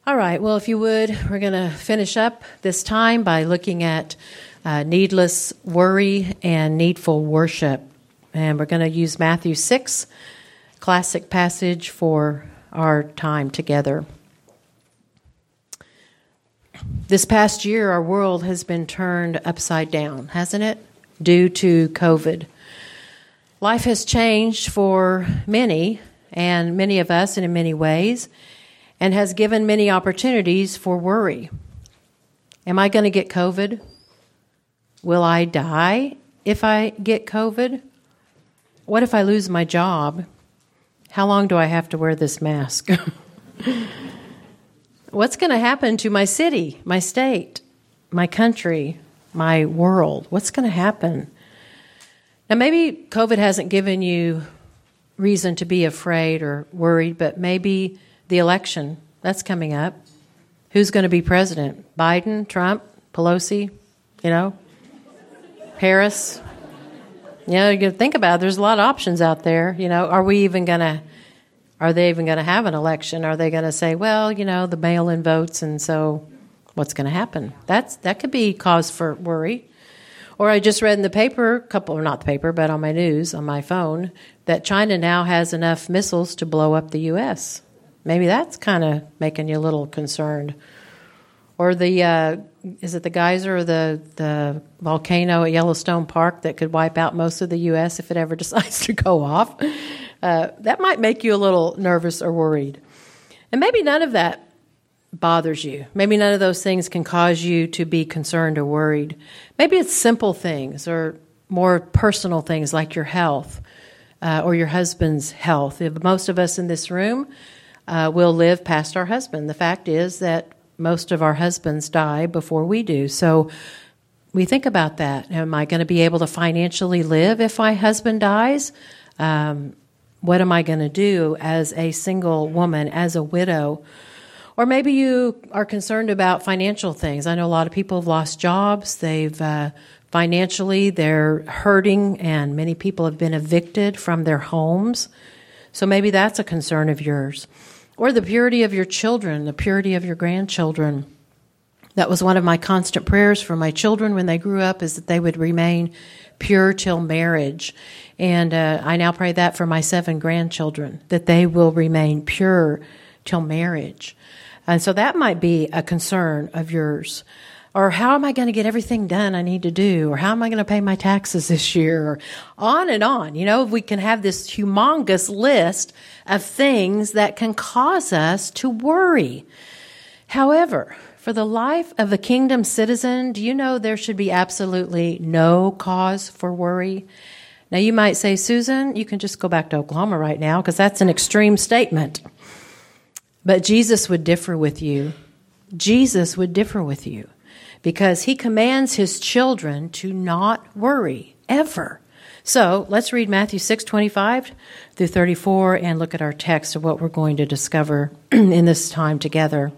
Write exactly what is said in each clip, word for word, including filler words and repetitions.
All right, well, if you would, we're going to finish up this time by looking at uh, needless worry and needful worship. And we're going to use Matthew six, classic passage for our time together. This past year, our world has been turned upside down, hasn't it? Due to COVID. Life has changed for many, and many of us in many ways, and has given many opportunities for worry. Am I going to get COVID? Will I die if I get COVID? What if I lose my job? How long do I have to wear this mask? What's going to happen to my city, my state, my country, my world? What's going to happen? Now, maybe COVID hasn't given you reason to be afraid or worried, but maybe the election, that's coming up. Who's going to be president? Biden, Trump, Pelosi, you know, Harris? You know, you think about it, there's a lot of options out there. You know, are we even going to, are they even going to have an election? Are they going to say, well, you know, the mail-in votes, and so what's going to happen? That's that could be cause for worry. Or I just read in the paper, a couple, or not the paper, but on my news, on my phone, that China now has enough missiles to blow up the U S Maybe that's kind of making you a little concerned. Or the, uh, is it the geyser or the, the volcano at Yellowstone Park that could wipe out most of the U S if it ever decides to go off? Uh, that might make you a little nervous or worried. And maybe none of that bothers you. Maybe none of those things can cause you to be concerned or worried. Maybe it's simple things or more personal things like your health uh, or your husband's health. If most of us in this room uh, will live past our husband. The fact is that most of our husbands die before we do. So we think about that. Am I going to be able to financially live if my husband dies? Um, what am I going to do as a single woman, as a widow? Or maybe you are concerned about financial things. I know a lot of people have lost jobs. They've uh, financially, they're hurting, and many people have been evicted from their homes. So maybe that's a concern of yours. Or the purity of your children, the purity of your grandchildren. That was one of my constant prayers for my children when they grew up, is that they would remain pure till marriage. And uh, I now pray that for my seven grandchildren, that they will remain pure till marriage. And so that might be a concern of yours. Or how am I going to get everything done I need to do? Or how am I going to pay my taxes this year? Or on and on. You know, we can have this humongous list of things that can cause us to worry. However, for the life of a kingdom citizen, do you know there should be absolutely no cause for worry? Now, you might say, Susan, you can just go back to Oklahoma right now because that's an extreme statement. But Jesus would differ with you. Jesus would differ with you because he commands his children to not worry, ever. So let's read Matthew six, twenty-five through thirty-four and look at our text of what we're going to discover in this time together.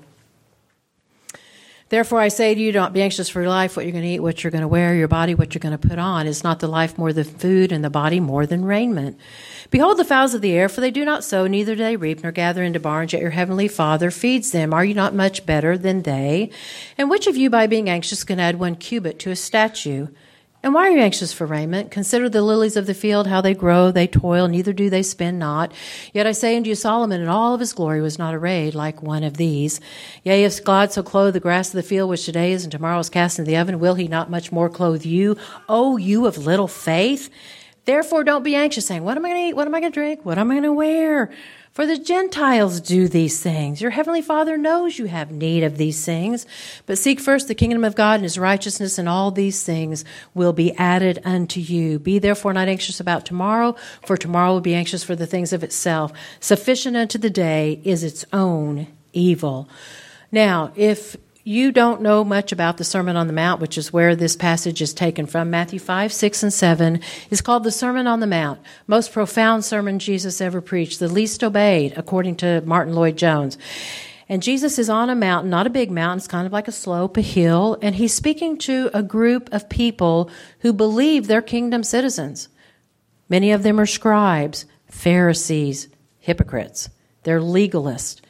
Therefore, I say to you, don't be anxious for your life, what you're going to eat, what you're going to wear, your body, what you're going to put on. Is not the life more than food, and the body more than raiment? Behold the fowls of the air, for they do not sow, neither do they reap, nor gather into barns, yet your heavenly Father feeds them. Are you not much better than they? And which of you, by being anxious, can add one cubit to a statue? And why are you anxious for raiment? Consider the lilies of the field, how they grow, they toil, neither do they spin not. Yet I say unto you, Solomon in all of his glory was not arrayed like one of these. Yea, if God so clothe the grass of the field, which today is and tomorrow is cast into the oven, will he not much more clothe you, O you of little faith? Therefore don't be anxious, saying, what am I going to eat? What am I going to drink? What am I going to wear? For the Gentiles do these things. Your heavenly Father knows you have need of these things. But seek first the kingdom of God and his righteousness, and all these things will be added unto you. Be therefore not anxious about tomorrow, for tomorrow will be anxious for the things of itself. Sufficient unto the day is its own evil. Now, if you don't know much about the Sermon on the Mount, which is where this passage is taken from, Matthew five, six, and seven, is called the Sermon on the Mount. Most profound sermon Jesus ever preached, the least obeyed, according to Martin Lloyd-Jones. And Jesus is on a mountain, not a big mountain, it's kind of like a slope, a hill, and he's speaking to a group of people who believe they're kingdom citizens. Many of them are scribes, Pharisees, hypocrites. They're legalists.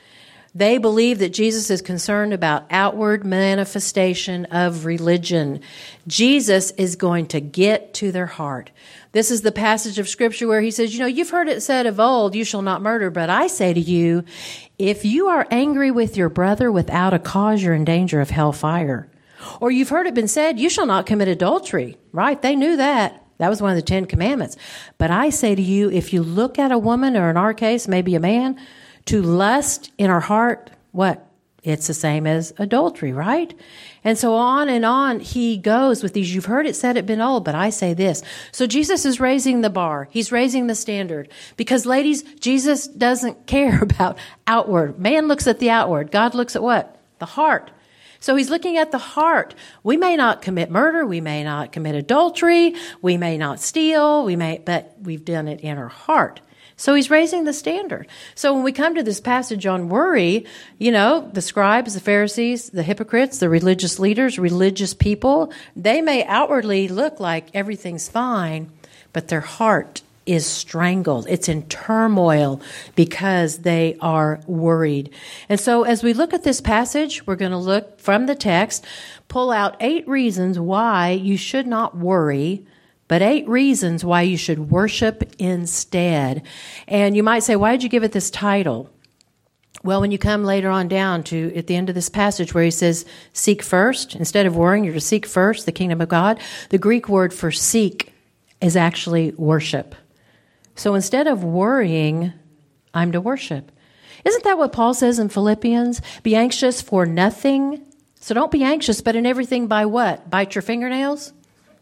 They believe that Jesus is concerned about outward manifestation of religion. Jesus is going to get to their heart. This is the passage of Scripture where he says, you know, you've heard it said of old, you shall not murder, but I say to you, if you are angry with your brother without a cause, you're in danger of hellfire. Or you've heard it been said, you shall not commit adultery, right? They knew that. That was one of the Ten Commandments. But I say to you, if you look at a woman, or in our case, maybe a man, to lust in our heart, what? It's the same as adultery, right? And so on and on he goes with these. You've heard it said, it been old, but I say this. So Jesus is raising the bar. He's raising the standard. Because, ladies, Jesus doesn't care about outward. Man looks at the outward. God looks at what? The heart. So he's looking at the heart. We may not commit murder. We may not commit adultery. We may not steal. We may, but we've done it in our heart. So he's raising the standard. So when we come to this passage on worry, you know, the scribes, the Pharisees, the hypocrites, the religious leaders, religious people, they may outwardly look like everything's fine, but their heart is strangled. It's in turmoil because they are worried. And so as we look at this passage, we're going to look from the text, pull out eight reasons why you should not worry, but eight reasons why you should worship instead. And you might say, why did you give it this title? Well, when you come later on down to at the end of this passage where he says, seek first, instead of worrying, you're to seek first the kingdom of God. The Greek word for seek is actually worship. So instead of worrying, I'm to worship. Isn't that what Paul says in Philippians? Be anxious for nothing. So don't be anxious, but in everything by what? Bite your fingernails?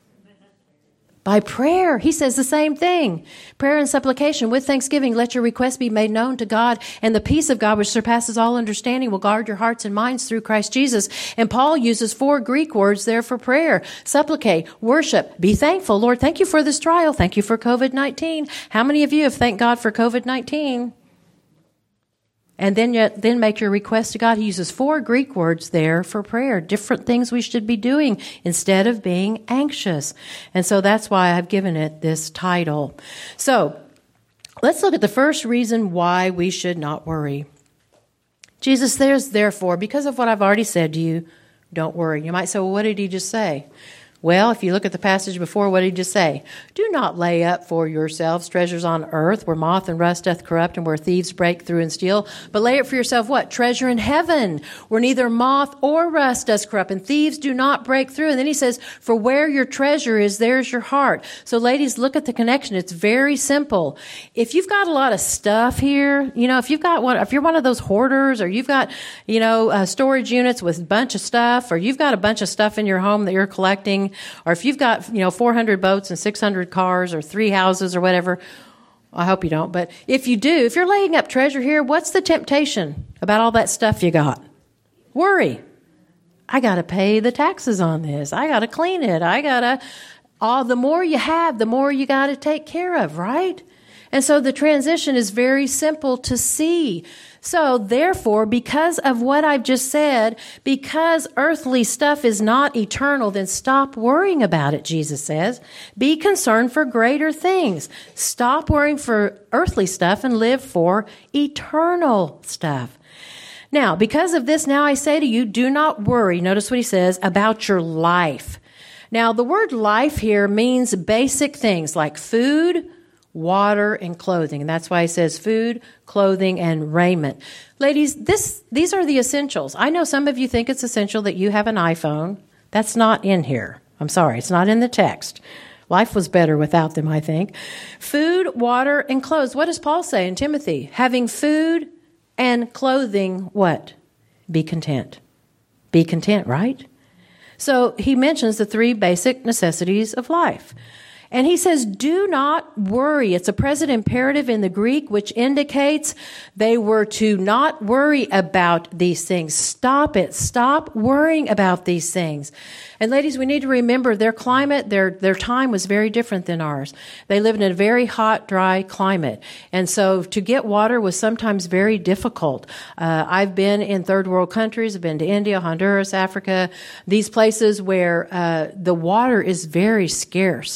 By prayer. He says the same thing. Prayer and supplication with thanksgiving, let your requests be made known to God, and the peace of God, which surpasses all understanding, will guard your hearts and minds through Christ Jesus. And Paul uses four Greek words there for prayer. Supplicate, worship, be thankful. Lord, thank you for this trial. Thank you for covid nineteen. How many of you have thanked God for covid nineteen? And then yet, then make your request to God. He uses four Greek words there for prayer, different things we should be doing instead of being anxious. And so that's why I've given it this title. So let's look at the first reason why we should not worry. Jesus says, therefore, because of what I've already said to you, don't worry. You might say, well, what did he just say? Well, if you look at the passage before, what did he just say? Do not lay up for yourselves treasures on earth where moth and rust doth corrupt and where thieves break through and steal. But lay up for yourself what? Treasure in heaven where neither moth or rust does corrupt and thieves do not break through. And then he says, for where your treasure is, there's your heart. So ladies, look at the connection. It's very simple. If you've got a lot of stuff here, you know, if you've got one, if you're one of those hoarders or you've got, you know, uh, storage units with a bunch of stuff, or you've got a bunch of stuff in your home that you're collecting, or if you've got, you know, four hundred boats and six hundred cars or three houses or whatever, I hope you don't, but if you do, if you're laying up treasure here, what's the temptation about all that stuff you got? Worry. I got to pay the taxes on this. I got to clean it. I got to, all the more you have, the more you got to take care of, right? And so the transition is very simple to see. So therefore, because of what I've just said, because earthly stuff is not eternal, then stop worrying about it, Jesus says. Be concerned for greater things. Stop worrying for earthly stuff and live for eternal stuff. Now, because of this, now I say to you, do not worry. Notice what he says about your life. Now, the word life here means basic things like food, water, and clothing. And that's why he says food, clothing, and raiment. Ladies, this these are the essentials. I know some of you think it's essential that you have an iPhone. That's not in here. I'm sorry, it's not in the text. Life was better without them, I think. Food, water, and clothes. What does Paul say in Timothy? Having food and clothing, what? Be content. Be content, right? So he mentions the three basic necessities of life. And he says, do not worry. It's a present imperative in the Greek, which indicates they were to not worry about these things. Stop it. Stop worrying about these things. And ladies, we need to remember their climate, their their time was very different than ours. They lived in a very hot, dry climate. And so to get water was sometimes very difficult. Uh, I've been in third world countries. I've been to India, Honduras, Africa, these places where uh, the water is very scarce.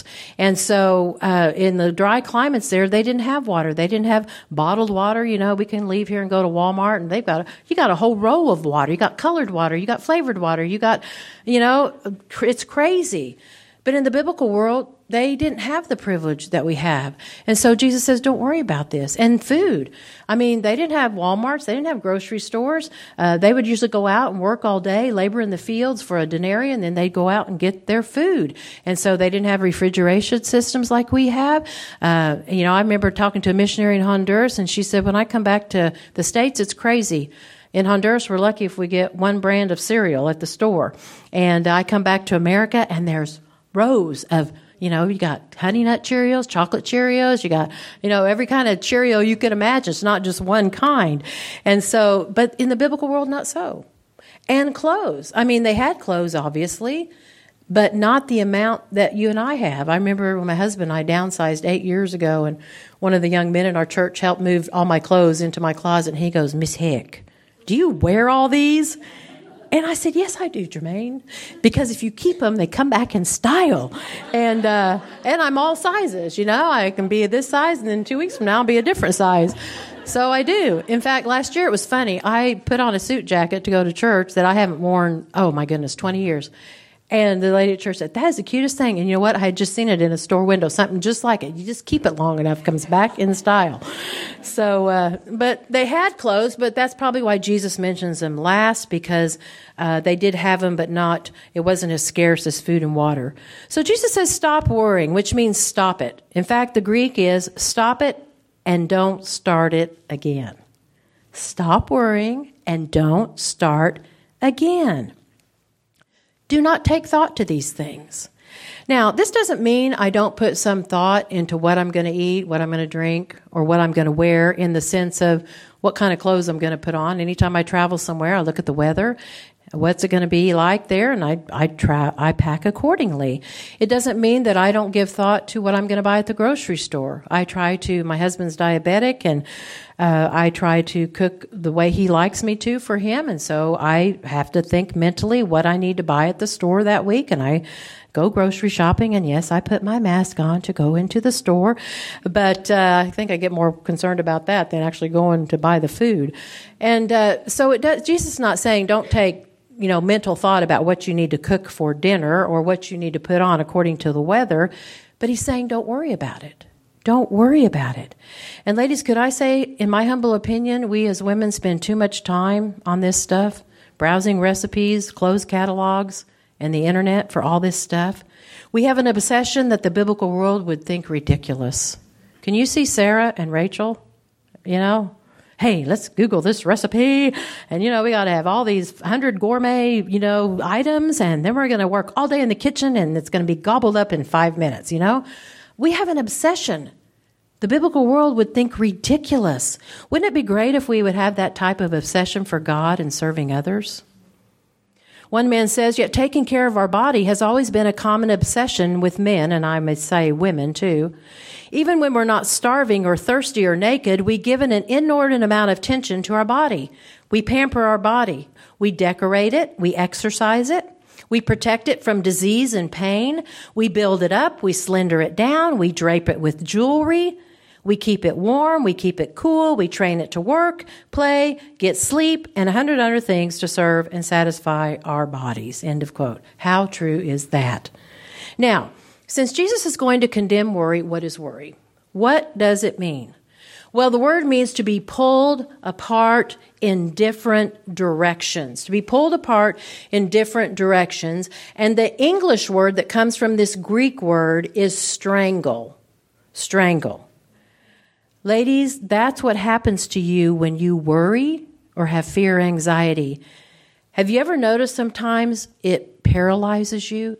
And so uh, in the dry climates there, they didn't have water. They didn't have bottled water. You know, we can leave here and go to Walmart, and they've got a, you got a whole row of water. You got colored water. You got flavored water. You got, you know, it's crazy. But in the biblical world, they didn't have the privilege that we have. And so Jesus says, don't worry about this. And food. I mean, they didn't have Walmarts. They didn't have grocery stores. Uh, they would usually go out and work all day, labor in the fields for a denarius, and then they'd go out and get their food. And so they didn't have refrigeration systems like we have. Uh, you know, I remember talking to a missionary in Honduras, and she said, when I come back to the States, it's crazy. In Honduras, we're lucky if we get one brand of cereal at the store. And I come back to America, and there's rows of, you know, you got Honey Nut Cheerios, chocolate Cheerios, you got, you know, every kind of Cheerio you could imagine. It's not just one kind. And so, but in the biblical world, not so. And clothes. I mean, they had clothes, obviously, but not the amount that you and I have. I remember when my husband and I downsized eight years ago, and one of the young men in our church helped move all my clothes into my closet, and he goes, Miss Hick, do you wear all these? And I said, yes, I do, Jermaine, because if you keep them, they come back in style. And uh, and I'm all sizes, you know. I can be this size, and then two weeks from now, I'll be a different size. So I do. In fact, last year it was funny. I put on a suit jacket to go to church that I haven't worn, oh, my goodness, twenty years. And the lady at church said, that is the cutest thing. And you know what? I had just seen it in a store window, something just like it. You just keep it long enough, it comes back in style. So, uh, but they had clothes, but that's probably why Jesus mentions them last, because uh, they did have them, but not, it wasn't as scarce as food and water. So Jesus says, stop worrying, which means stop it. In fact, the Greek is stop it and don't start it again. Stop worrying and don't start again. Do not take thought to these things. Now, this doesn't mean I don't put some thought into what I'm going to eat, what I'm going to drink, or what I'm going to wear, in the sense of what kind of clothes I'm going to put on. Anytime I travel somewhere, I look at the weather. What's it going to be like there? And I I try I pack accordingly. It doesn't mean that I don't give thought to what I'm going to buy at the grocery store. I try to. My husband's diabetic, and uh, I try to cook the way he likes me to for him. And so I have to think mentally what I need to buy at the store that week. And I go grocery shopping. And yes, I put my mask on to go into the store. But uh, I think I get more concerned about that than actually going to buy the food. And uh, so it does. Jesus is not saying don't take, you know, mental thought about what you need to cook for dinner or what you need to put on according to the weather, but he's saying don't worry about it. Don't worry about it. And ladies, could I say, in my humble opinion, we as women spend too much time on this stuff, browsing recipes, clothes catalogs, and the internet for all this stuff. We have an obsession that the biblical world would think ridiculous. Can you see Sarah and Rachel? You know, hey, let's Google this recipe. And, you know, we got to have all these hundred gourmet, you know, items. And then we're going to work all day in the kitchen, and it's going to be gobbled up in five minutes, you know. We have an obsession. The biblical world would think ridiculous. Wouldn't it be great if we would have that type of obsession for God and serving others? One man says, yet taking care of our body has always been a common obsession with men, and I may say women too. Even when we're not starving or thirsty or naked, we give it an inordinate amount of attention to our body. We pamper our body. We decorate it. We exercise it. We protect it from disease and pain. We build it up. We slender it down. We drape it with jewelry. We keep it warm. We keep it cool. We train it to work, play, get sleep, and a hundred other things to serve and satisfy our bodies. End of quote. How true is that? Now, since Jesus is going to condemn worry, what is worry? What does it mean? Well, the word means to be pulled apart in different directions, to be pulled apart in different directions. And the English word that comes from this Greek word is strangle, strangle. Ladies, that's what happens to you when you worry or have fear or anxiety. Have you ever noticed sometimes it paralyzes you?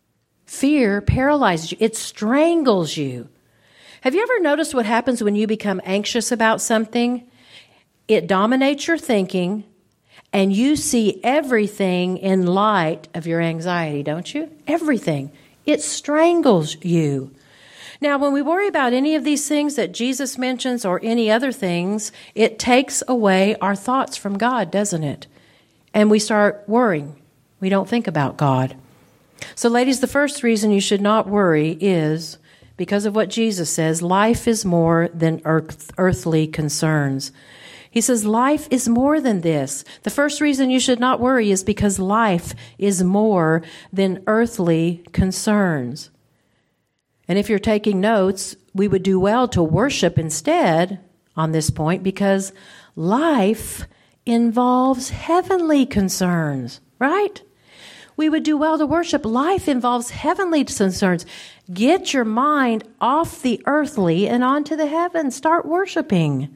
Fear paralyzes you. It strangles you. Have you ever noticed what happens when you become anxious about something? It dominates your thinking, and you see everything in light of your anxiety, don't you? Everything. It strangles you. Now, when we worry about any of these things that Jesus mentions or any other things, it takes away our thoughts from God, doesn't it? And we start worrying. We don't think about God. So, ladies, the first reason you should not worry is because of what Jesus says, life is more than earth, earthly concerns. He says life is more than this. The first reason you should not worry is because life is more than earthly concerns. And if you're taking notes, we would do well to worship instead on this point, because life involves heavenly concerns, right? We would do well to worship. Life involves heavenly concerns. Get your mind off the earthly and onto the heavens. Start worshiping.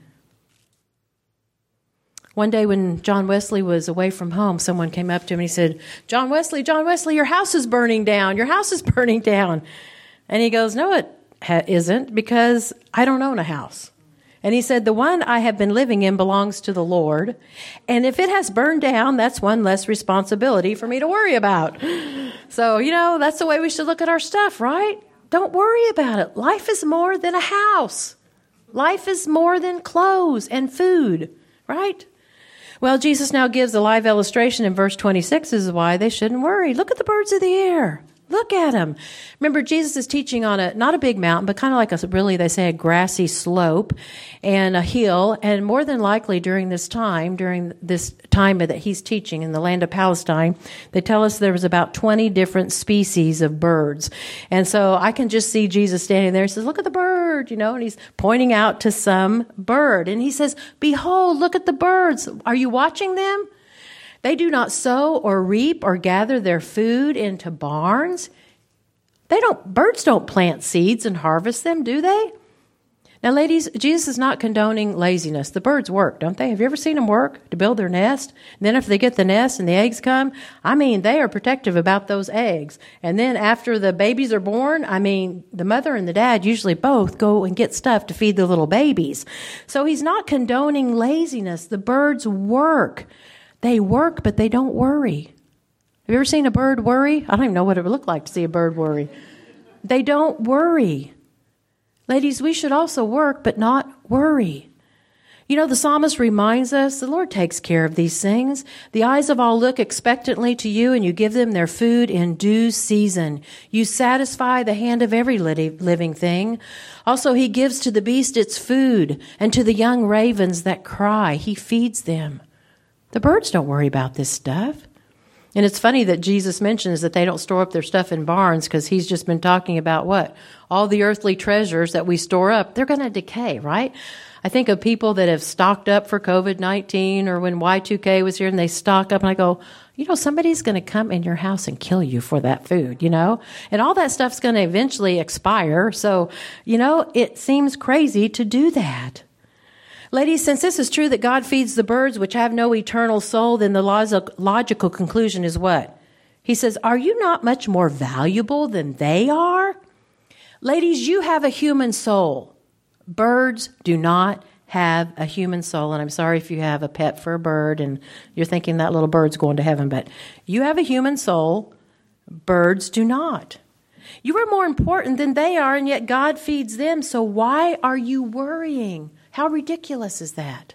One day when John Wesley was away from home, someone came up to him and he said, John Wesley, John Wesley, your house is burning down. Your house is burning down. And he goes, no, it ha- isn't, because I don't own a house. And he said, the one I have been living in belongs to the Lord. And if it has burned down, that's one less responsibility for me to worry about. So, you know, that's the way we should look at our stuff, right? Don't worry about it. Life is more than a house. Life is more than clothes and food, right? Well, Jesus now gives a live illustration in verse twenty-six as to why they shouldn't worry. Look at the birds of the air. Look at them. Remember, Jesus is teaching on a, not a big mountain, but kind of like a, really, they say, a grassy slope and a hill. And more than likely during this time, during this time that he's teaching in the land of Palestine, they tell us there was about twenty different species of birds. And so I can just see Jesus standing there. He says, look at the bird, you know, and he's pointing out to some bird. And he says, behold, look at the birds. Are you watching them? They do not sow or reap or gather their food into barns. They don't, birds don't plant seeds and harvest them, do they? Now, ladies, Jesus is not condoning laziness. The birds work, don't they? Have you ever seen them work to build their nest? And then if they get the nest and the eggs come, I mean, they are protective about those eggs. And then after the babies are born, I mean, the mother and the dad usually both go and get stuff to feed the little babies. So he's not condoning laziness. The birds work. They work, but they don't worry. Have you ever seen a bird worry? I don't even know what it would look like to see a bird worry. They don't worry. Ladies, we should also work, but not worry. You know, the psalmist reminds us the Lord takes care of these things. The eyes of all look expectantly to you, and you give them their food in due season. You satisfy the hand of every living thing. Also, he gives to the beast its food, and to the young ravens that cry, he feeds them. The birds don't worry about this stuff. And it's funny that Jesus mentions that they don't store up their stuff in barns, because he's just been talking about what? All the earthly treasures that we store up, they're going to decay, right? I think of people that have stocked up for covid nineteen or when Y two K was here and they stock up, and I go, you know, somebody's going to come in your house and kill you for that food, you know? And all that stuff's going to eventually expire. So, you know, it seems crazy to do that. Ladies, since this is true that God feeds the birds which have no eternal soul, then the logical conclusion is what? He says, are you not much more valuable than they are? Ladies, you have a human soul. Birds do not have a human soul. And I'm sorry if you have a pet for a bird and you're thinking that little bird's going to heaven, but you have a human soul. Birds do not. You are more important than they are, and yet God feeds them. So why are you worrying? How ridiculous is that?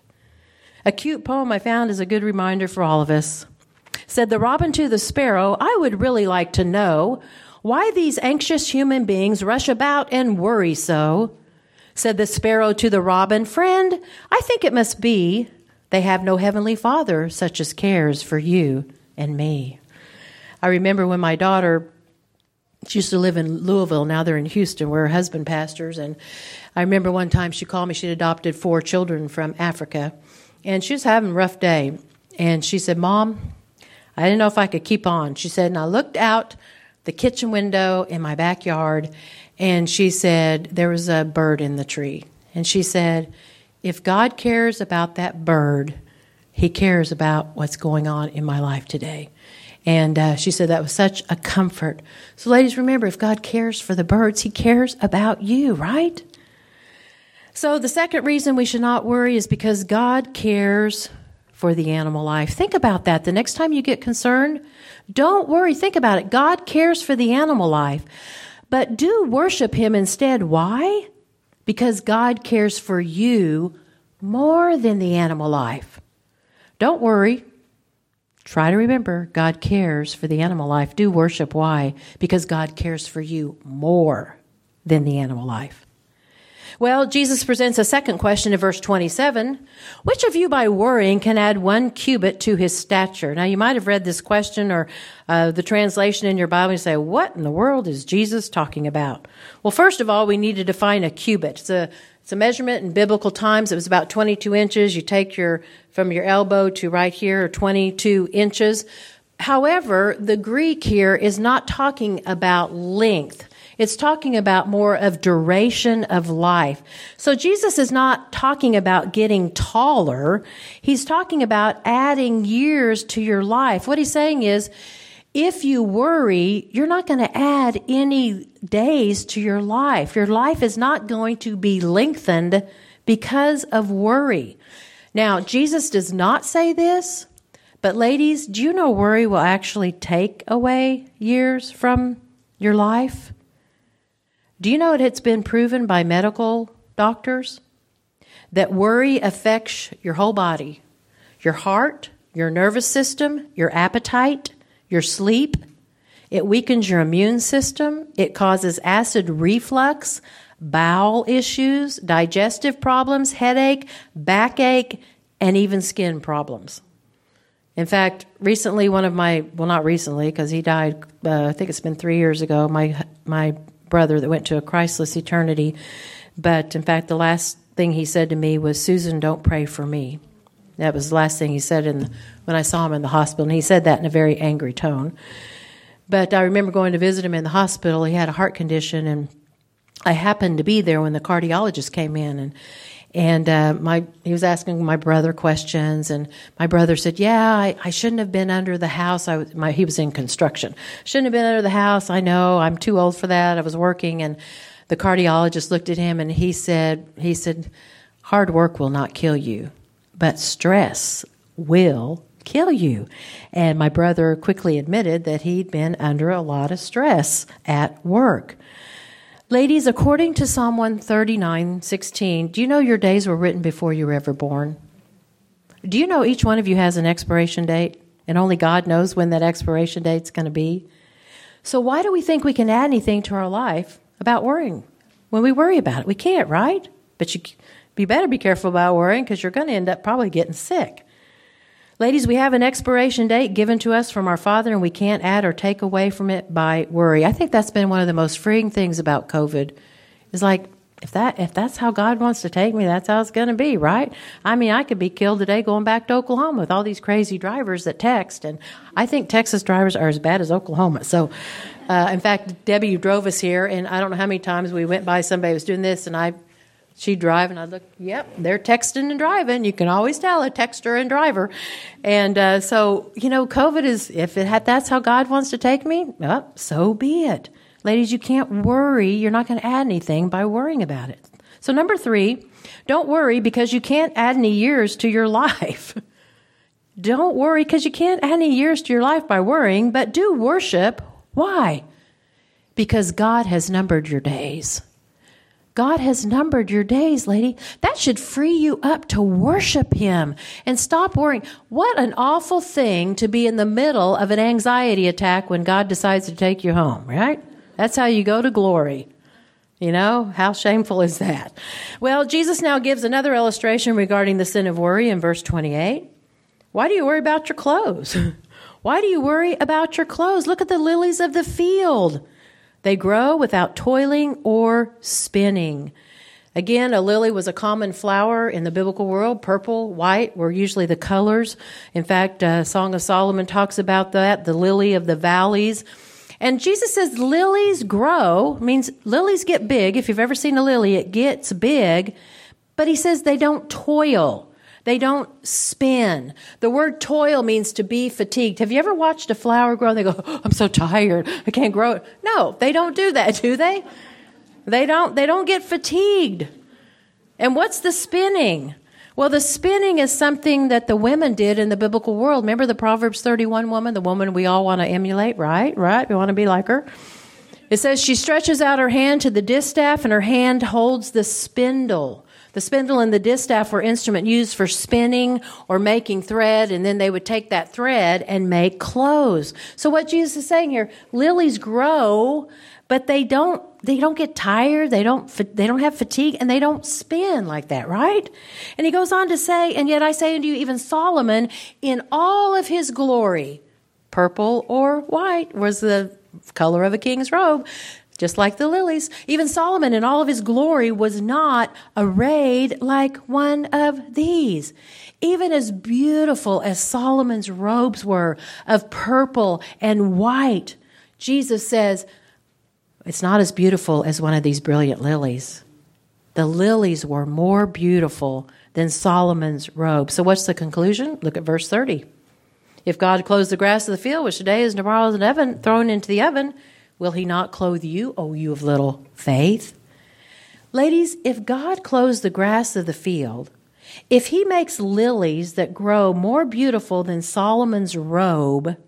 A cute poem I found is a good reminder for all of us. Said the robin to the sparrow, I would really like to know why these anxious human beings rush about and worry so. Said the sparrow to the robin, friend, I think it must be they have no heavenly Father such as cares for you and me. I remember when my daughter, she used to live in Louisville. Now they're in Houston, where her husband pastors. And I remember one time she called me. She'd adopted four children from Africa. And she was having a rough day. And she said, Mom, I didn't know if I could keep on. She said, and I looked out the kitchen window in my backyard. And she said, there was a bird in the tree. And she said, if God cares about that bird, he cares about what's going on in my life today. And uh, she said that was such a comfort. So ladies, remember, if God cares for the birds, he cares about you, right? So the second reason we should not worry is because God cares for the animal life. Think about that. The next time you get concerned, don't worry. Think about it. God cares for the animal life. But do worship him instead. Why? Because God cares for you more than the animal life. Don't worry. Try to remember, God cares for the animal life. Do worship. Why? Because God cares for you more than the animal life. Well, Jesus presents a second question in verse twenty-seven. Which of you by worrying can add one cubit to his stature? Now, you might have read this question or uh, the translation in your Bible and say, what in the world is Jesus talking about? Well, first of all, we need to define a cubit. It's a, it's a measurement in biblical times. It was about twenty-two inches. You take your from your elbow to right here, or twenty-two inches. However, the Greek here is not talking about length. It's talking about more of duration of life. So Jesus is not talking about getting taller. He's talking about adding years to your life. What he's saying is, if you worry, you're not going to add any days to your life. Your life is not going to be lengthened because of worry. Now, Jesus does not say this, but ladies, do you know worry will actually take away years from your life? Do you know it has been proven by medical doctors that worry affects your whole body, your heart, your nervous system, your appetite, your sleep? It weakens your immune system. It causes acid reflux, bowel issues, digestive problems, headache, backache, and even skin problems. In fact, recently, one of my, well, not recently, because he died, uh, I think it's been three years ago, my my brother that went to a Christless eternity. But in fact, the last thing he said to me was, Susan, don't pray for me. That was the last thing he said in the, when I saw him in the hospital. And he said that in a very angry tone. But I remember going to visit him in the hospital. He had a heart condition, and I happened to be there when the cardiologist came in. And And uh, my he was asking my brother questions, and my brother said, yeah, I, I shouldn't have been under the house. I was, my, he was in construction. Shouldn't have been under the house. I know. I'm too old for that. I was working. And the cardiologist looked at him, and he said, he said, hard work will not kill you, but stress will kill you. And my brother quickly admitted that he'd been under a lot of stress at work. Ladies, according to Psalm one thirty-nine sixteen, do you know your days were written before you were ever born? Do you know each one of you has an expiration date, and only God knows when that expiration date's going to be? So why do we think we can add anything to our life about worrying? When we worry about it, we can't, right? But you, you better be careful about worrying, because you're going to end up probably getting sick. Ladies, we have an expiration date given to us from our Father, and we can't add or take away from it by worry. I think that's been one of the most freeing things about COVID. It's like, if that if that's how God wants to take me, that's how it's going to be, right? I mean, I could be killed today going back to Oklahoma with all these crazy drivers that text, and I think Texas drivers are as bad as Oklahoma. So, uh, in fact, Debbie drove us here, and I don't know how many times we went by somebody who was doing this, and I She'd drive, and I'd look, yep, they're texting and driving. You can always tell a texter and driver. And uh, so, you know, COVID is, if it had, that's how God wants to take me, well, so be it. Ladies, you can't worry. You're not going to add anything by worrying about it. So number three, don't worry because you can't add any years to your life. Don't worry because you can't add any years to your life by worrying, but do worship. Why? Because God has numbered your days. God has numbered your days, lady. That should free you up to worship Him and stop worrying. What an awful thing to be in the middle of an anxiety attack when God decides to take you home, right? That's how you go to glory. You know, how shameful is that? Well, Jesus now gives another illustration regarding the sin of worry in verse twenty-eight. Why do you worry about your clothes? Why do you worry about your clothes? Look at the lilies of the field. They grow without toiling or spinning. Again, a lily was a common flower in the biblical world. Purple, white were usually the colors. In fact, uh, Song of Solomon talks about that, the lily of the valleys. And Jesus says lilies grow, means lilies get big. If you've ever seen a lily, it gets big. But he says they don't toil. They don't spin. The word toil means to be fatigued. Have you ever watched a flower grow and they go, oh, I'm so tired, I can't grow it? No, they don't do that, do they? They don't, they don't get fatigued. And what's the spinning? Well, the spinning is something that the women did in the biblical world. Remember the Proverbs thirty-one woman, the woman we all want to emulate, right? Right? We want to be like her. It says she stretches out her hand to the distaff and her hand holds the spindle. The spindle and the distaff were instruments used for spinning or making thread, and then they would take that thread and make clothes. So what Jesus is saying here, lilies grow, but they don't they don't get tired, they don't they don't have fatigue, and they don't spin like that, right? And he goes on to say, and yet I say unto you, even Solomon in all of his glory, purple or white was the color of a king's robe, just like the lilies. Even Solomon in all of his glory was not arrayed like one of these. Even as beautiful as Solomon's robes were of purple and white, Jesus says, it's not as beautiful as one of these brilliant lilies. The lilies were more beautiful than Solomon's robe. So what's the conclusion? Look at verse thirty. If God clothes the grass of the field, which today is and tomorrow is in heaven, thrown into the oven, will he not clothe you, O you of little faith? Ladies, if God clothes the grass of the field, if he makes lilies that grow more beautiful than Solomon's robe,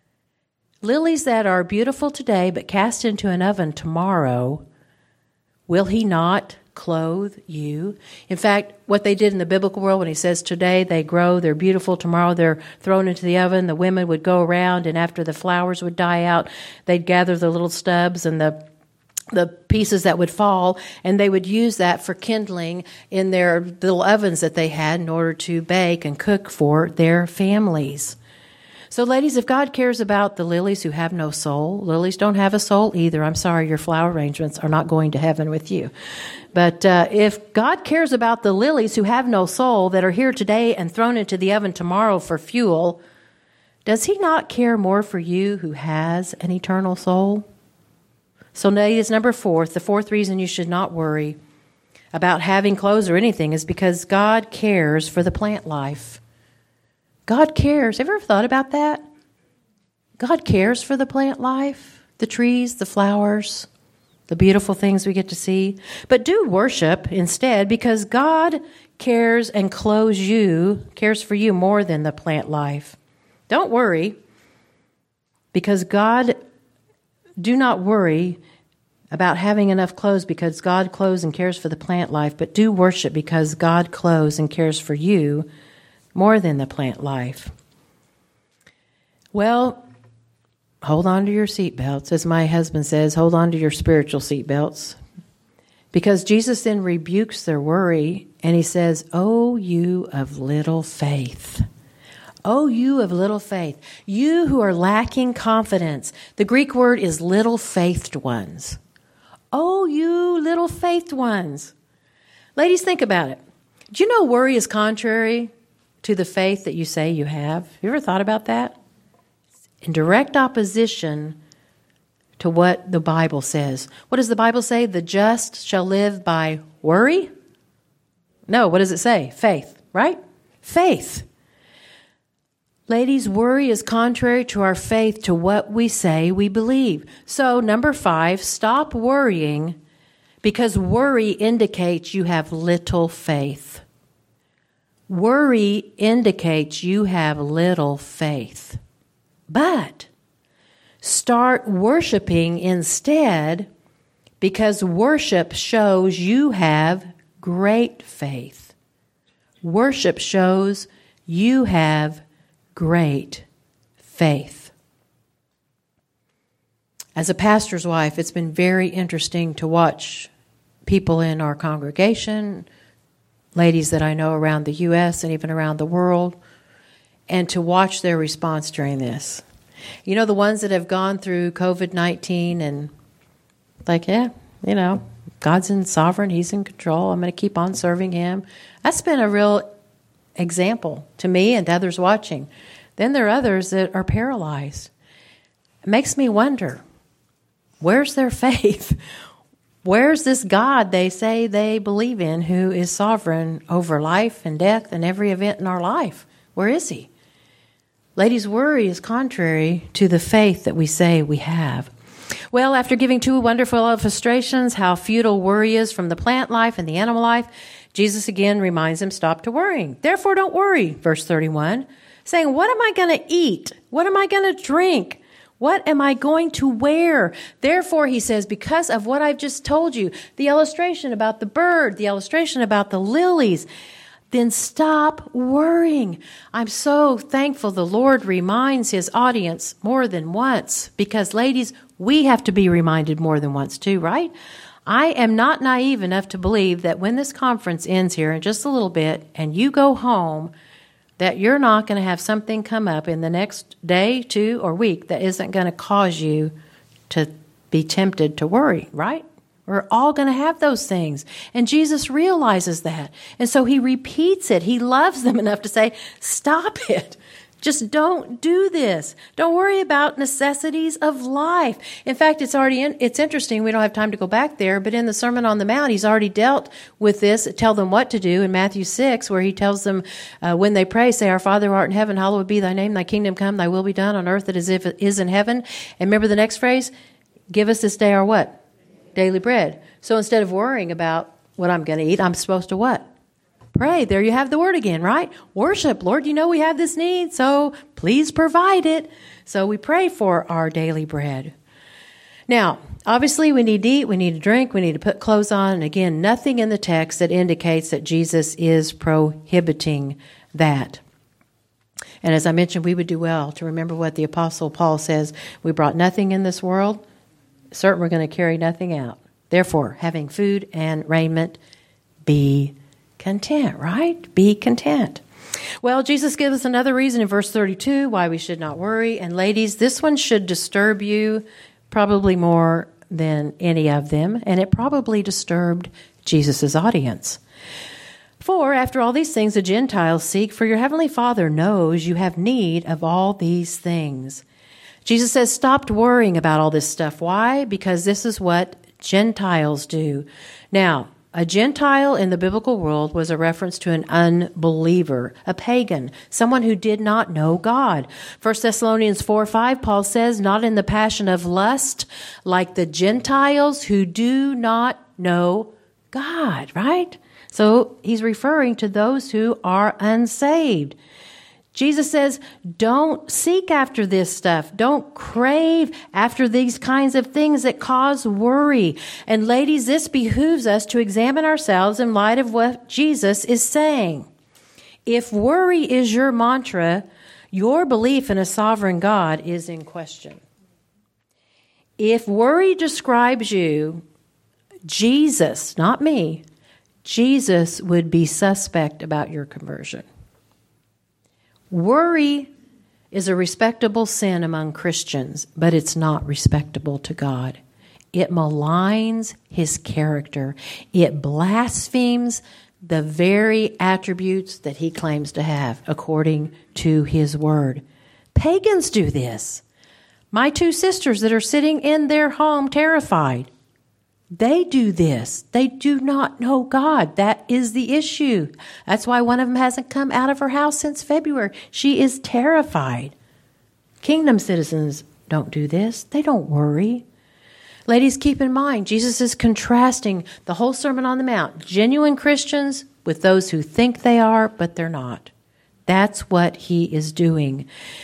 lilies that are beautiful today but cast into an oven tomorrow, will he not clothe you? In fact, what they did in the biblical world when he says today they grow, they're beautiful, tomorrow they're thrown into the oven, the women would go around, and after the flowers would die out, they'd gather the little stubs and the the pieces that would fall, and they would use that for kindling in their little ovens that they had in order to bake and cook for their families. So ladies, if God cares about the lilies who have no soul, lilies don't have a soul either. I'm sorry, your flower arrangements are not going to heaven with you. But uh, if God cares about the lilies who have no soul that are here today and thrown into the oven tomorrow for fuel, does he not care more for you who has an eternal soul? So ladies, number four, the fourth reason you should not worry about having clothes or anything is because God cares for the plant life. God cares. Have you ever thought about that? God cares for the plant life, the trees, the flowers, the beautiful things we get to see. But do worship instead, because God cares and clothes you, cares for you more than the plant life. Don't worry, because God, do not worry about having enough clothes because God clothes and cares for the plant life, but do worship because God clothes and cares for you more than the plant life. Well, hold on to your seatbelts. As my husband says, hold on to your spiritual seatbelts. Because Jesus then rebukes their worry, and he says, "Oh, you of little faith. Oh, you of little faith. You who are lacking confidence." The Greek word is little-faithed ones. Oh, you little-faithed ones. Ladies, think about it. Do you know worry is contrary to the faith that you say you have? You ever thought about that? In direct opposition to what the Bible says. What does the Bible say? The just shall live by worry? No, what does it say? Faith, right? Faith. Ladies, worry is contrary to our faith, to what we say we believe. So, number five, stop worrying, because worry indicates you have little faith. Worry indicates you have little faith. But start worshiping instead, because worship shows you have great faith. Worship shows you have great faith. As a pastor's wife, it's been very interesting to watch people in our congregation, ladies that I know around the U S and even around the world, and to watch their response during this. You know, the ones that have gone through covid nineteen and like, yeah, you know, God's in sovereign, he's in control, I'm going to keep on serving him. That's been a real example to me and to others watching. Then there are others that are paralyzed. It makes me wonder, where's their faith? Where's this God they say they believe in, who is sovereign over life and death and every event in our life? Where is he? Ladies, worry is contrary to the faith that we say we have. Well, after giving two wonderful illustrations how futile worry is from the plant life and the animal life, Jesus again reminds them, stop to worrying. Therefore, don't worry, verse thirty-one, saying, what am I going to eat? What am I going to drink? What am I going to wear? Therefore, he says, because of what I've just told you, the illustration about the bird, the illustration about the lilies, then stop worrying. I'm so thankful the Lord reminds his audience more than once, because ladies, we have to be reminded more than once too, right? I am not naive enough to believe that when this conference ends here in just a little bit and you go home, that you're not going to have something come up in the next day, two, or week that isn't going to cause you to be tempted to worry, right? We're all going to have those things. And Jesus realizes that. And so he repeats it. He loves them enough to say, stop it. Just don't do this. Don't worry about necessities of life. In fact, it's already in, it's interesting. We don't have time to go back there, but in the Sermon on the Mount, he's already dealt with this. Tell them what to do in Matthew six, where he tells them uh, when they pray, say, Our Father who art in heaven, hallowed be thy name. Thy kingdom come. Thy will be done on earth as if it is in heaven. And remember the next phrase? Give us this day our what? Daily bread. So instead of worrying about what I'm going to eat, I'm supposed to what? Pray. There you have the word again, right? Worship. Lord, you know we have this need, so please provide it. So we pray for our daily bread. Now, obviously we need to eat, we need to drink, we need to put clothes on. And again, nothing in the text that indicates that Jesus is prohibiting that. And as I mentioned, we would do well to remember what the Apostle Paul says. We brought nothing in this world. Certain we're going to carry nothing out. Therefore, having food and raiment, be content, right? Be content. Well, Jesus gives us another reason in verse thirty-two why we should not worry. And ladies, this one should disturb you probably more than any of them. And it probably disturbed Jesus' audience. For after all these things the Gentiles seek, for your heavenly Father knows you have need of all these things. Jesus says, stop worrying about all this stuff. Why? Because this is what Gentiles do. Now, a Gentile in the biblical world was a reference to an unbeliever, a pagan, someone who did not know God. First Thessalonians four five, Paul says, not in the passion of lust, like the Gentiles who do not know God, right? So he's referring to those who are unsaved. Jesus says, don't seek after this stuff. Don't crave after these kinds of things that cause worry. And ladies, this behooves us to examine ourselves in light of what Jesus is saying. If worry is your mantra, your belief in a sovereign God is in question. If worry describes you, Jesus, not me, Jesus would be suspect about your conversion. Worry is a respectable sin among Christians, but it's not respectable to God. It maligns his character. It blasphemes the very attributes that he claims to have according to his word. Pagans do this. My two sisters that are sitting in their home terrified, they do this. They do not know God. That is the issue. That's why one of them hasn't come out of her house since February. She is terrified. Kingdom citizens don't do this. They don't worry. Ladies, keep in mind, Jesus is contrasting the whole Sermon on the Mount, genuine Christians with those who think they are, but they're not. That's what he is doing.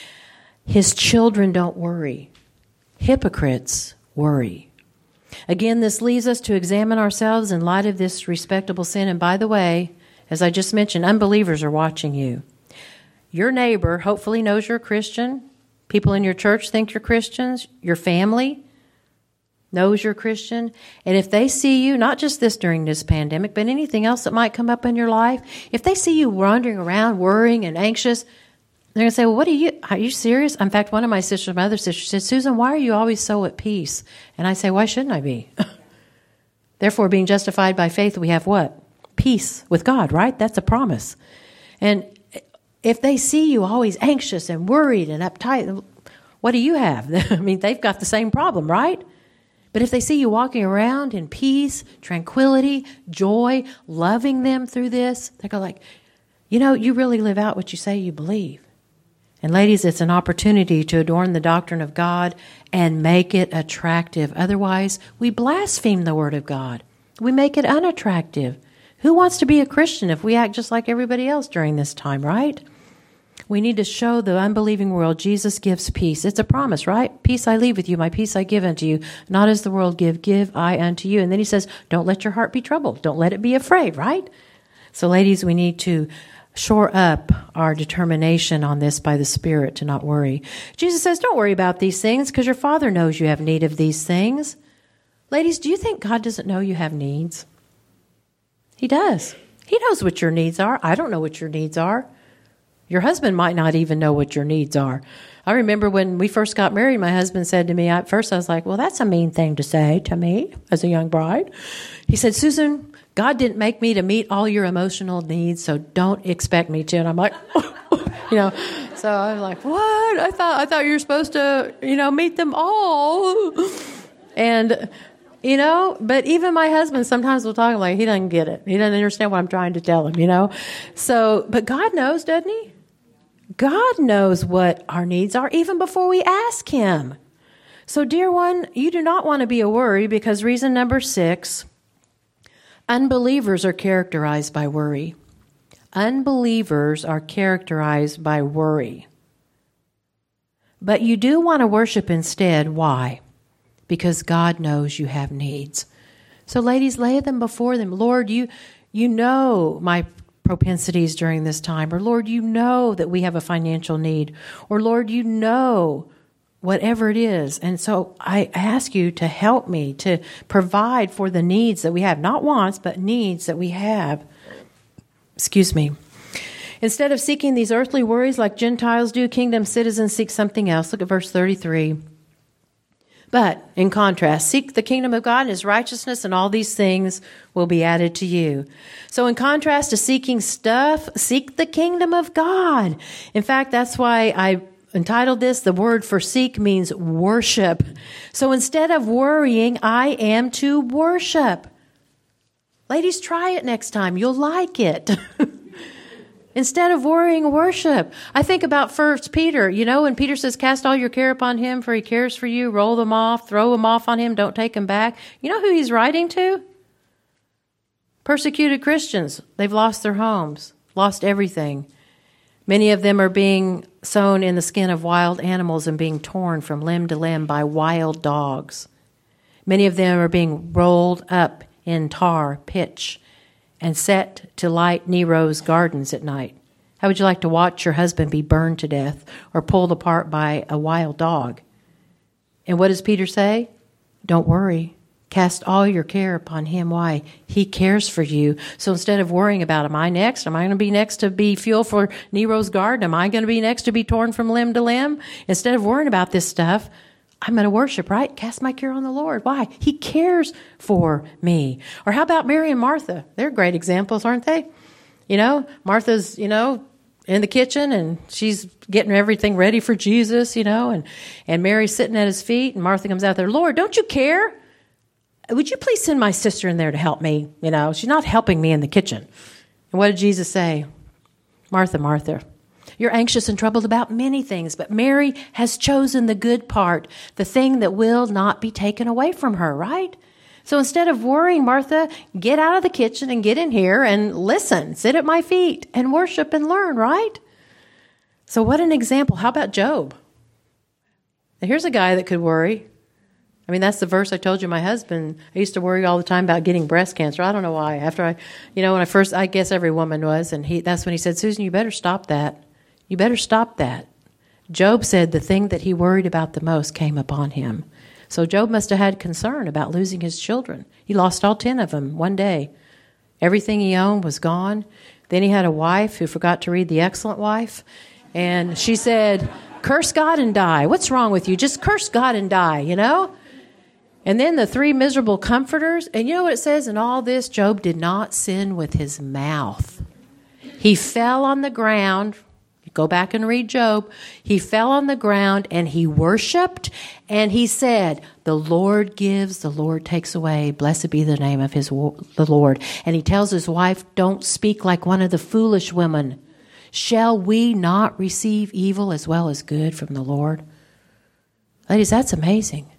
His children don't worry. Hypocrites worry. Again, this leads us to examine ourselves in light of this respectable sin. And by the way, as I just mentioned, unbelievers are watching you. Your neighbor hopefully knows you're a Christian. People in your church think you're Christians. Your family knows you're Christian. And if they see you, not just this during this pandemic, but anything else that might come up in your life, if they see you wandering around worrying and anxious, they're going to say, well, what are you, are you serious? In fact, one of my sisters, my other sister said, Susan, why are you always so at peace? And I say, why shouldn't I be? Therefore, being justified by faith, we have what? Peace with God, right? That's a promise. And if they see you always anxious and worried and uptight, what do you have? I mean, they've got the same problem, right? But if they see you walking around in peace, tranquility, joy, loving them through this, they go like, you know, you really live out what you say you believe. And ladies, it's an opportunity to adorn the doctrine of God and make it attractive. Otherwise, we blaspheme the Word of God. We make it unattractive. Who wants to be a Christian if we act just like everybody else during this time, right? We need to show the unbelieving world Jesus gives peace. It's a promise, right? Peace I leave with you, my peace I give unto you. Not as the world give, give I unto you. And then he says, don't let your heart be troubled. Don't let it be afraid, right? So ladies, we need to shore up our determination on this by the Spirit to not worry. Jesus says, don't worry about these things because your Father knows you have need of these things. Ladies, do you think God doesn't know you have needs? He does. He knows what your needs are. I don't know what your needs are. Your husband might not even know what your needs are. I remember when we first got married, my husband said to me, at first I was like, well, that's a mean thing to say to me as a young bride. He said, Susan, God didn't make me to meet all your emotional needs, so don't expect me to. And I'm like, you know, so I was like, what? I thought I thought you were supposed to, you know, meet them all. And, you know, but even my husband sometimes will talk like he doesn't get it. He doesn't understand what I'm trying to tell him, you know. So, but God knows, doesn't he? God knows what our needs are even before we ask him. So, dear one, you do not want to be a worry because reason number six, unbelievers are characterized by worry. Unbelievers are characterized by worry. But you do want to worship instead. Why? Because God knows you have needs. So, ladies, lay them before them. Lord, you, you know my propensities during this time. Or, Lord, you know that we have a financial need. Or, Lord, you know whatever it is. And so I ask you to help me to provide for the needs that we have. Not wants, but needs that we have. Excuse me. Instead of seeking these earthly worries like Gentiles do, kingdom citizens seek something else. Look at verse thirty-three. But, in contrast, seek the kingdom of God and his righteousness, and all these things will be added to you. So in contrast to seeking stuff, seek the kingdom of God. In fact, that's why I entitled this, the word for seek means worship. So instead of worrying, I am to worship. Ladies, try it next time. You'll like it. Instead of worrying, worship. I think about First Peter, you know, when Peter says, cast all your care upon him, for he cares for you, roll them off, throw them off on him, don't take them back. You know who he's writing to? Persecuted Christians. They've lost their homes, lost everything. Many of them are being sewn in the skin of wild animals and being torn from limb to limb by wild dogs. Many of them are being rolled up in tar, pitch, and set to light Nero's gardens at night. How would you like to watch your husband be burned to death or pulled apart by a wild dog? And what does Peter say? Don't worry. Cast all your care upon him. Why? He cares for you. So instead of worrying about, am I next? Am I going to be next to be fuel for Nero's garden? Am I going to be next to be torn from limb to limb? Instead of worrying about this stuff, I'm going to worship, right? Cast my care on the Lord. Why? He cares for me. Or how about Mary and Martha? They're great examples, aren't they? You know, Martha's, you know, in the kitchen and she's getting everything ready for Jesus, you know, and, and Mary's sitting at his feet and Martha comes out there, Lord, don't you care? Would you please send my sister in there to help me? You know, she's not helping me in the kitchen. And what did Jesus say? Martha, Martha, you're anxious and troubled about many things, but Mary has chosen the good part, the thing that will not be taken away from her, right? So instead of worrying, Martha, get out of the kitchen and get in here and listen, sit at my feet and worship and learn, right? So what an example. How about Job? Now here's a guy that could worry. I mean, that's the verse I told you my husband, I used to worry all the time about getting breast cancer. I don't know why. After I, you know, when I first, I guess every woman was, and he, that's when he said, Susan, you better stop that. You better stop that. Job said the thing that he worried about the most came upon him. So Job must have had concern about losing his children. He lost all ten of them one day. Everything he owned was gone. Then he had a wife who forgot to read The Excellent Wife. And she said, curse God and die. What's wrong with you? Just curse God and die, you know? And then the three miserable comforters. And you know what it says in all this? Job did not sin with his mouth. He fell on the ground. Go back and read Job. He fell on the ground and he worshiped and he said, the Lord gives, the Lord takes away. Blessed be the name of his the Lord. And he tells his wife, don't speak like one of the foolish women. Shall we not receive evil as well as good from the Lord? Ladies, that's amazing.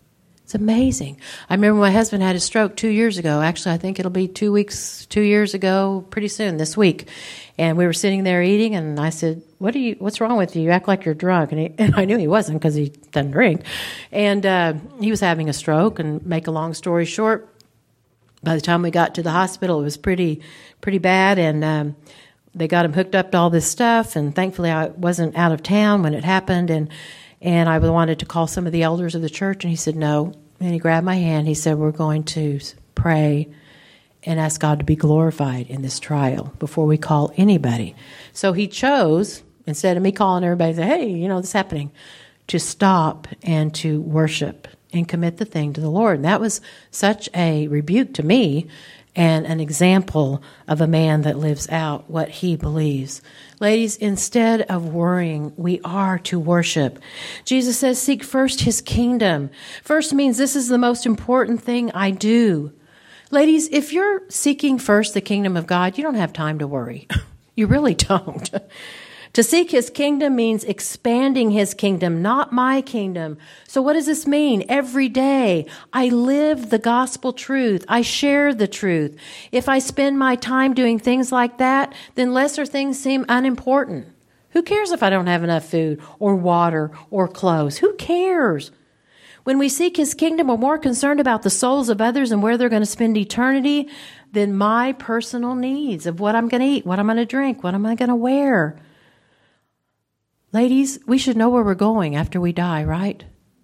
It's amazing. I remember my husband had a stroke two years ago. Actually, I think it'll be two weeks, two years ago, pretty soon this week. And we were sitting there eating, and I said, "What are you? What's wrong with you? You act like you're drunk." And, he, and I knew he wasn't because he doesn't drink. And uh, he was having a stroke. And make a long story short, by the time we got to the hospital, it was pretty, pretty bad. And um, they got him hooked up to all this stuff. And thankfully, I wasn't out of town when it happened. And And I wanted to call some of the elders of the church, and he said, no. And he grabbed my hand. He said, we're going to pray and ask God to be glorified in this trial before we call anybody. So he chose, instead of me calling everybody and say, hey, you know, this is happening, to stop and to worship and commit the thing to the Lord. And that was such a rebuke to me and an example of a man that lives out what he believes. Ladies, instead of worrying, we are to worship. Jesus says, seek first his kingdom. First means this is the most important thing I do. Ladies, if you're seeking first the kingdom of God, you don't have time to worry. You really don't. To seek his kingdom means expanding his kingdom, not my kingdom. So what does this mean? Every day, I live the gospel truth. I share the truth. If I spend my time doing things like that, then lesser things seem unimportant. Who cares if I don't have enough food or water or clothes? Who cares? When we seek his kingdom, we're more concerned about the souls of others and where they're going to spend eternity than my personal needs of what I'm going to eat, what I'm going to drink, what am I going to wear. Ladies, we should know where we're going after we die, right?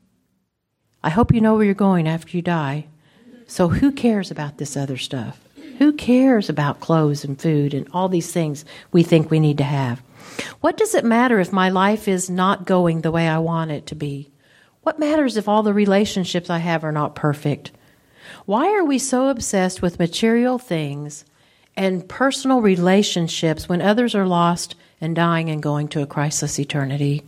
I hope you know where you're going after you die. So who cares about this other stuff? Who cares about clothes and food and all these things we think we need to have? What does it matter if my life is not going the way I want it to be? What matters if all the relationships I have are not perfect? Why are we so obsessed with material things and personal relationships when others are lost and dying and going to a Christless eternity?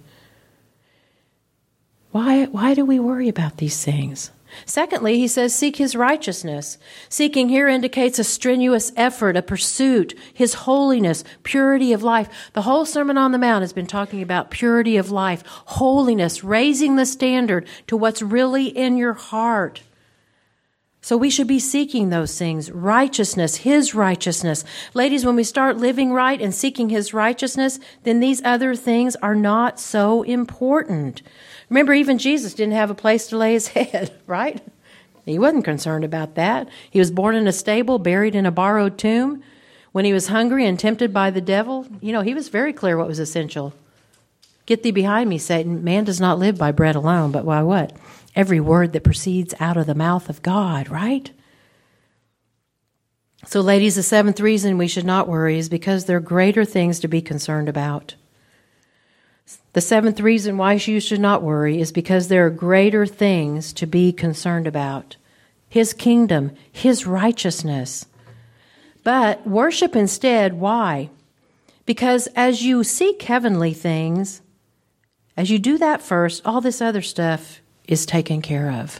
Why, why do we worry about these things? Secondly, he says, seek his righteousness. Seeking here indicates a strenuous effort, a pursuit, his holiness, purity of life. The whole Sermon on the Mount has been talking about purity of life, holiness, raising the standard to what's really in your heart. So we should be seeking those things, righteousness, his righteousness. Ladies, when we start living right and seeking his righteousness, then these other things are not so important. Remember, even Jesus didn't have a place to lay his head, right? He wasn't concerned about that. He was born in a stable, buried in a borrowed tomb. When he was hungry and tempted by the devil, you know, he was very clear what was essential. Get thee behind me, Satan. Man does not live by bread alone, but by what? Every word that proceeds out of the mouth of God, right? So, ladies, the seventh reason we should not worry is because there are greater things to be concerned about. The seventh reason why you should not worry is because there are greater things to be concerned about. His kingdom, his righteousness. But worship instead. Why? Because as you seek heavenly things, as you do that first, all this other stuff is taken care of.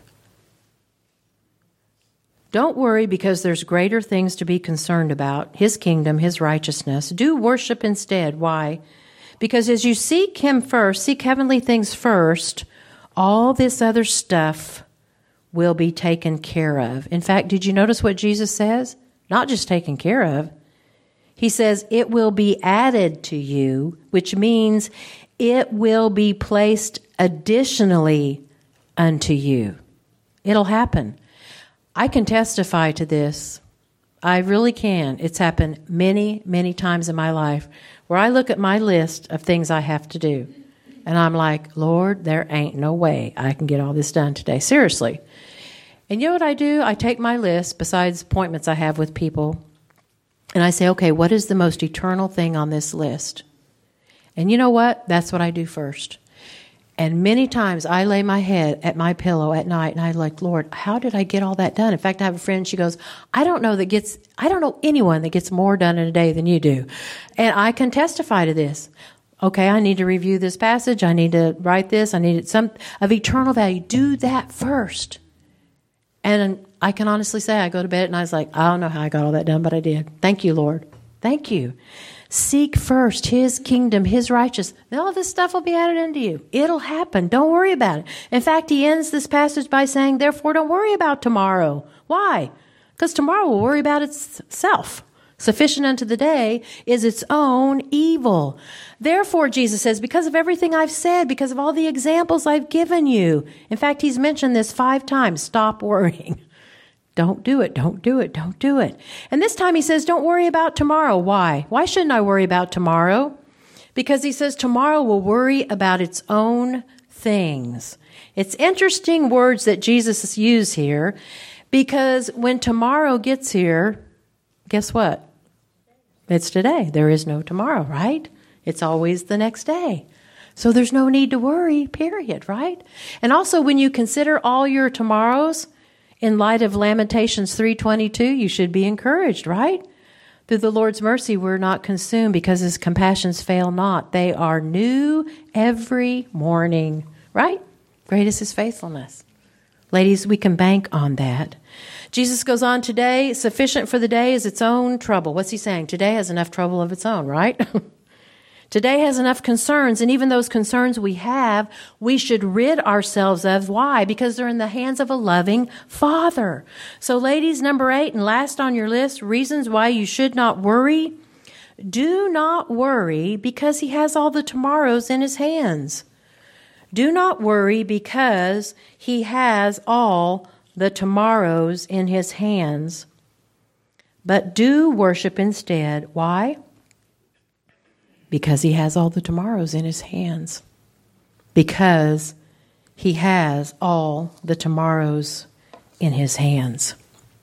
Don't worry because there's greater things to be concerned about. His kingdom, his righteousness. Do worship instead. Why? Because as you seek him first, seek heavenly things first, all this other stuff will be taken care of. In fact, did you notice what Jesus says? Not just taken care of. He says it will be added to you, which means it will be placed additionally unto you. It'll happen. I can testify to this. I really can. It's happened many, many times in my life where I look at my list of things I have to do and I'm like, Lord, there ain't no way I can get all this done today. Seriously. And you know what I do? I take my list, besides appointments I have with people, and I say, okay, what is the most eternal thing on this list? And you know what? That's what I do first. And many times I lay my head at my pillow at night and I like, Lord, how did I get all that done? In fact, I have a friend, she goes, I don't know that gets, I don't know anyone that gets more done in a day than you do. And I can testify to this. Okay, I need to review this passage. I need to write this. I need some of eternal value. Do that first. And I can honestly say I go to bed and I was like, I don't know how I got all that done, but I did. Thank you, Lord. Thank you. Seek first his kingdom, his righteousness. All this stuff will be added unto you. It'll happen. Don't worry about it. In fact, he ends this passage by saying, therefore, don't worry about tomorrow. Why? Because tomorrow will worry about itself. Sufficient unto the day is its own evil. Therefore, Jesus says, because of everything I've said, because of all the examples I've given you. In fact, he's mentioned this five times. Stop worrying. Don't do it. Don't do it. Don't do it. And this time he says, don't worry about tomorrow. Why? Why shouldn't I worry about tomorrow? Because he says tomorrow will worry about its own things. It's interesting words that Jesus used here, because when tomorrow gets here, guess what? It's today. There is no tomorrow, right? It's always the next day. So there's no need to worry, period, right? And also when you consider all your tomorrows, in light of Lamentations three twenty-two, you should be encouraged, right? Through the Lord's mercy, we're not consumed because his compassions fail not. They are new every morning, right? Great is his faithfulness. Ladies, we can bank on that. Jesus goes on, today, sufficient for the day is its own trouble. What's he saying? Today has enough trouble of its own, right? Today has enough concerns, and even those concerns we have, we should rid ourselves of. Why? Because they're in the hands of a loving Father. So ladies, number eight, and last on your list, reasons why you should not worry. Do not worry because he has all the tomorrows in his hands. Do not worry because he has all the tomorrows in his hands. But do worship instead. Why? Because he has all the tomorrows in his hands. Because he has all the tomorrows in his hands.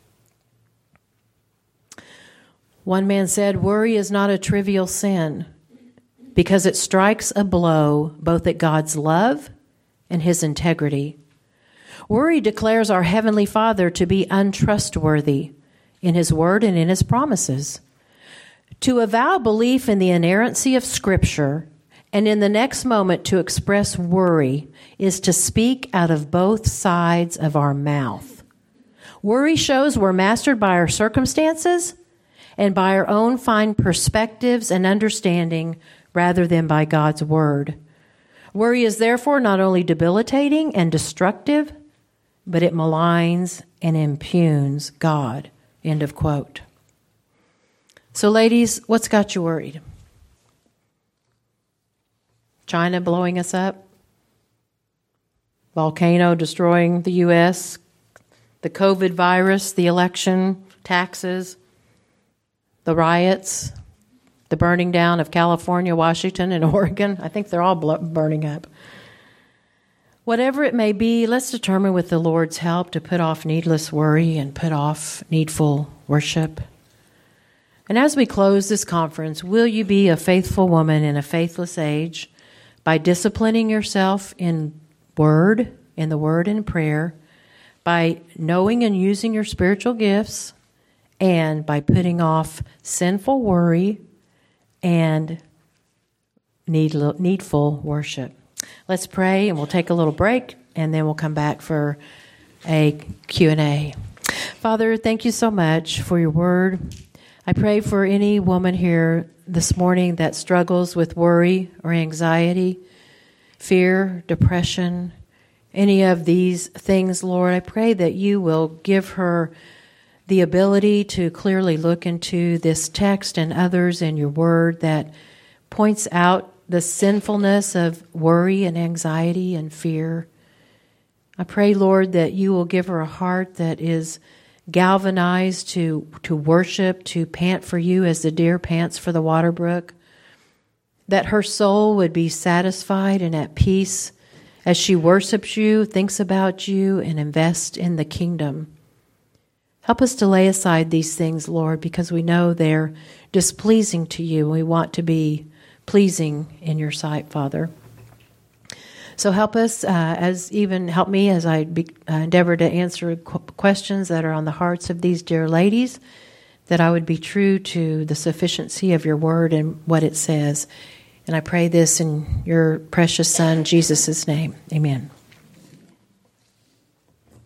One man said, worry is not a trivial sin because it strikes a blow both at God's love and his integrity. Worry declares our Heavenly Father to be untrustworthy in his word and in his promises. To avow belief in the inerrancy of Scripture and in the next moment to express worry is to speak out of both sides of our mouth. Worry shows we're mastered by our circumstances and by our own fine perspectives and understanding rather than by God's word. Worry is therefore not only debilitating and destructive, but it maligns and impugns God. End of quote. So ladies, what's got you worried? China blowing us up? Volcano destroying the U S? The COVID virus, the election, taxes, the riots, the burning down of California, Washington, and Oregon? I think they're all burning up. Whatever it may be, let's determine with the Lord's help to put off needless worry and put off needful worship. And as we close this conference, will you be a faithful woman in a faithless age by disciplining yourself in word, in the word and prayer, by knowing and using your spiritual gifts, and by putting off sinful worry and need, needful worship? Let's pray, and we'll take a little break, and then we'll come back for a Q and A. Father, thank you so much for your word. I pray for any woman here this morning that struggles with worry or anxiety, fear, depression, any of these things, Lord. I pray that you will give her the ability to clearly look into this text and others in your word that points out the sinfulness of worry and anxiety and fear. I pray, Lord, that you will give her a heart that is galvanized to, to worship, to pant for you as the deer pants for the water brook, that her soul would be satisfied and at peace as she worships you, thinks about you, and invests in the kingdom. Help us to lay aside these things, Lord, because we know they're displeasing to you. We want to be pleasing in your sight, Father. So help us, uh, as even help me as I be, uh, endeavor to answer qu- questions that are on the hearts of these dear ladies, that I would be true to the sufficiency of your word and what it says. And I pray this in your precious Son, Jesus' name. Amen.